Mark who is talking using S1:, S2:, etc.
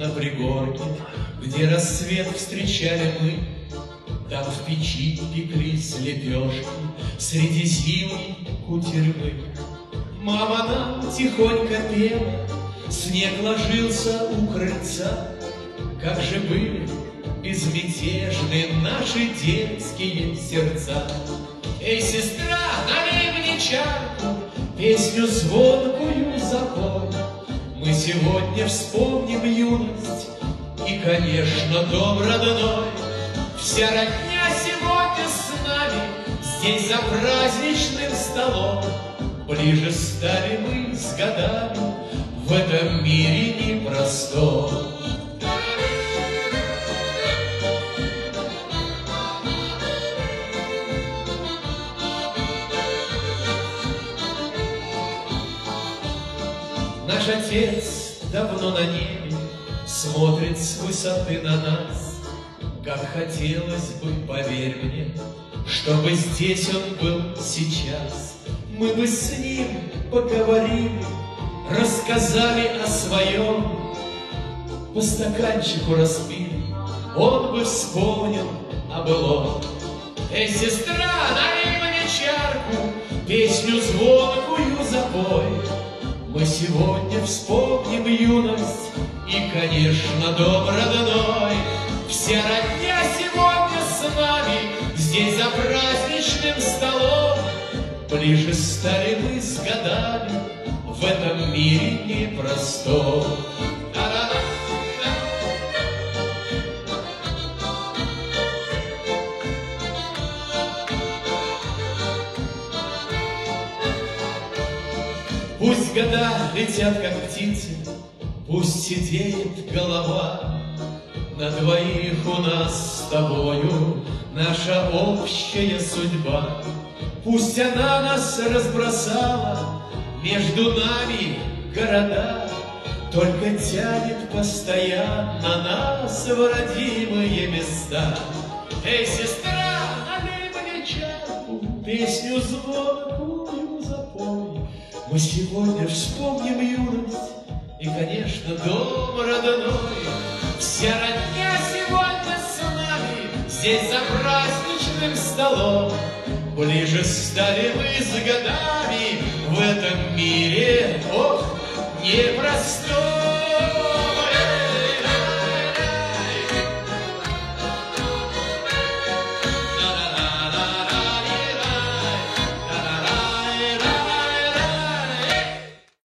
S1: на пригорке, где рассвет встречали мы. Там в печи пеклись лепешки среди зимней кутерьмы. Мама нам тихонько пела, снег ложился у крыльца. Как же были безмятежны наши детские сердца. Эй, сестра, налей мне чарку, песню звонкую запой. Мы сегодня вспомним юность и, конечно, дом родной. Вся родня сегодня с нами здесь за праздничным столом. Ближе стали мы с годами в этом мире непростом. Наш отец давно на небе смотрит с высоты на нас. Как хотелось бы, поверь мне, чтобы здесь он был сейчас. Мы бы с ним поговорили, рассказали о своем, по стаканчику распили, он бы вспомнил о былом. Эй, сестра, налей мне чарку, песню звонкую запой. Мы сегодня вспомним юность и, конечно, дом родной. Вся родня сегодня с нами здесь за праздничным столом. Ближе стали мы с годами в этом мире непростом. Пусть года летят, как птицы, пусть сидеет голова. На двоих у нас с тобою наша общая судьба. Пусть она нас разбросала между нами города, только тянет постоянно нас в родимые места. Эй, сестра, налей мне чарку, песню звонкую запой. Мы сегодня вспомним юность и, конечно, дом родной. Вся родня сегодня с нами здесь за праздничным столом. Ближе стали мы с годами в этом мире, ох, непростой.